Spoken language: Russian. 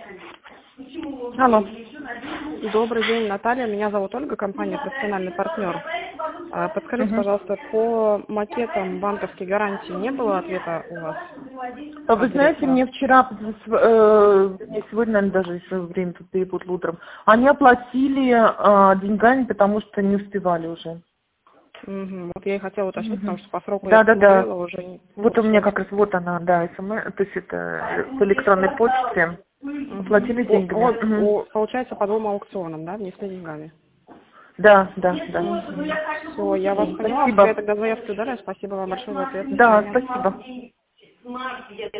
Алло. Добрый день, Наталья. Меня зовут Ольга, компания «Профессиональный партнер». Подскажите, Угу. пожалуйста, по макетам банковской гарантии не было ответа у вас? А вы От знаете, директора? мне вчера, не сегодня, наверное, даже если время тут перепутал утром, они оплатили деньгами, потому что не успевали уже. Угу. Вот я и хотела уточнить, потому Угу. что по сроку я Да. посмотрела, уже не Вот у меня получилось. как раз вот она, да, СМС, то есть это по электронной почте. Оплатили деньгами. Угу. Получается, по двум аукционам, да, внесли деньгами? Да. Все, я вас поняла. Я Спасибо. тогда заявку удалю. Спасибо вам большое за ответ. До Да, свидания. спасибо.